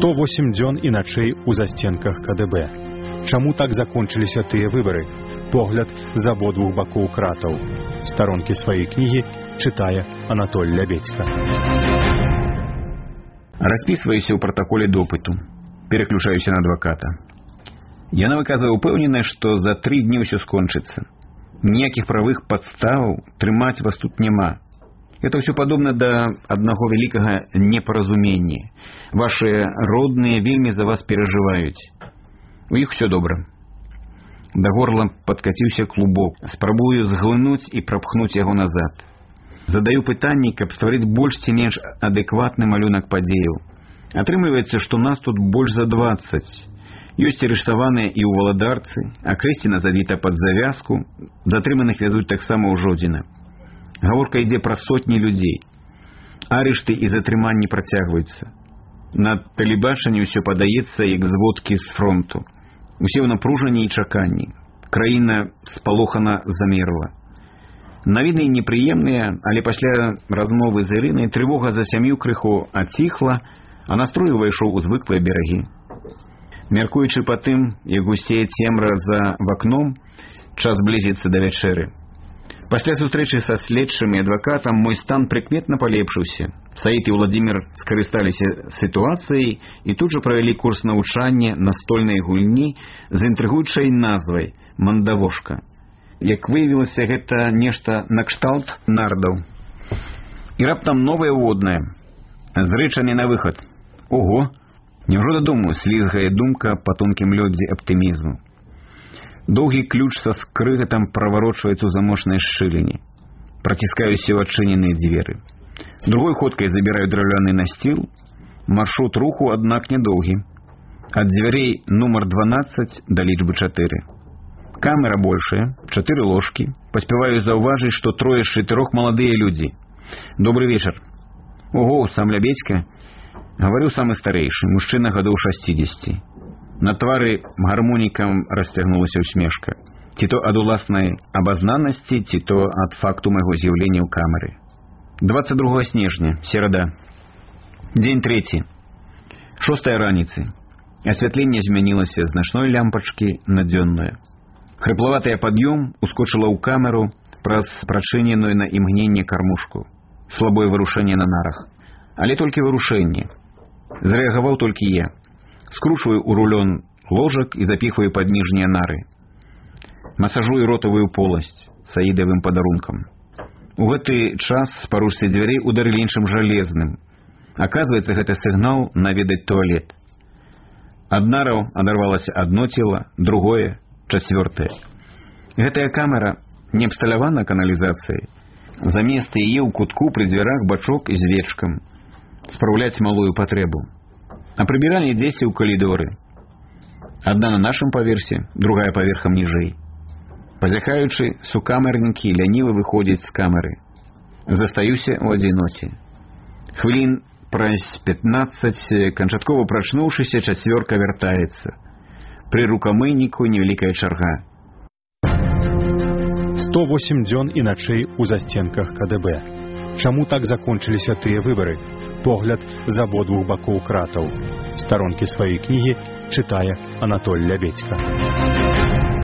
108 дзён і начэй у засценках КДБ. Чаму так закончыліся тыя выбары? Погляд з абодвух бакоў кратаў. Старонкі сваёй кнігі чытае Анатоль Лябедзька. Распісваюся ў пратаколе допыту. Пераключаюся на адваката. Яна выказвае упэўненасць, што за 3 дні ўсё скончыцца. Ніякіх правых падставаў трымаць вас тут няма. Это ўсё падобна да аднаго вялікага непаразумення. Вашыя родныя вельмі за вас перажываюць. У іх усё добра. Да горла падкаціўся клубок. Спрабую зглынуць і прапхнуць яго назад. Задаю пытанні, каб стварыць больш ці менш адэкватны малюнак падзеяў. Атрымліваецца, што нас тут больш за 20. Ёсць арыштаваныя і ў Валадарцы, а Крэсціна завіта пад завязку, затрыманых вязуць таксама ў Жодзіна. Гаворка ідзе пра сотні людзей. Арышты і затрыманні працягваюцца. На тэлебачанні ўсё падаецца, як зводкі з фронту. Усе ў напружанні і чаканні. Краіна спалохана замерла. Навіны непрыемныя, але пасля размовы з Ірынай трывога за сям'ю крыху аціхла, а настрой увайшоў у звыклыя берагі. Мяркуючы па тым, як гусцее цемра за вакном, час блізіцца да вячэры. Пасля сустрэчы са следчым і адвакатам мой стан прыкметна палепшыўся. Саід і Владзімір скарысталіся сітуацыяй і тут жа правялі курс навучання настольнай гульні з інтрыгуючай назвай «Мандавошка». Як выявілася, гэта нешта накшталт нардаў. І раптам новая ўводная. Зрэчанне на выхад. Ого! Няўжо дадому слізгае думка па тонкім лёдзе аптымізму. Доўгі ключ са скрыгатам праварочваецца ў замочнай шчыліне. Праціскаюся ў адчыненыя дзверы. Другой ходкай забіраю драўляны насціл. Маршрут руху, аднак, нядоўгі. Ад дзвярэй нумар 12 да лічбы 4. Камера большая, 4 ложкі. Паспяваю заўважыць, што 3 з 4 маладыя людзі. Добры вечар. Ого, сам Лябедзька. Гаварыў самы старэйшы, мужчына гадоў 60. На твары гармонікам расцягнулася ўсмешка. Ці то ад уласнай абазнанасці, ці то ад факту майго з'яўлення ў камеры. 22 снежня, серада. Дзень 3. 6 раніцы. Асвятленне змянілася з начной лямпачкі на дзённую. Хрыплаватая пад'ём ускочыла ў камеру праз прачыненую на імгненне кармушку. Слабое вырушэнне на нарах. Але толькі вырушэнне. Зрэагаваў толькі я. Скручваю ў рулён ложак і запіхваю пад ніжнія нары. Масажую ротавую поласць саідавым падарункам. У гэты час з паручцы дзвярэй ударылі іншым жалезным. Аказваецца, гэта сігнал наведаць туалет. Ад нараў адарвалася адно цела, другое, 4. Гэтая камера не абсталявана каналізацыяй. Замест яе ў кутку пры дзвярах бачок з вечкам. Спраўляць малую патрэбу. А прыбіральні дзесьці ў калідоры. Адна на нашым паверсе, другая паверхам ніжэй. Пазяхаючы, сукамернікі ляніва выходзяць з камеры. Застаюся ў адзіноце. Хвілін праз 15, канчаткова прачнуўшыся, 4 вяртаецца. Пры рукамыйніку невялікая чарга. 108 дзён і начэй у засценках КДБ. Чаму так закончыліся тыя выбары? Погляд з абодвух бакоў кратаў. Старонкі сваёй кнігі чытае Анатоль Лябедзька.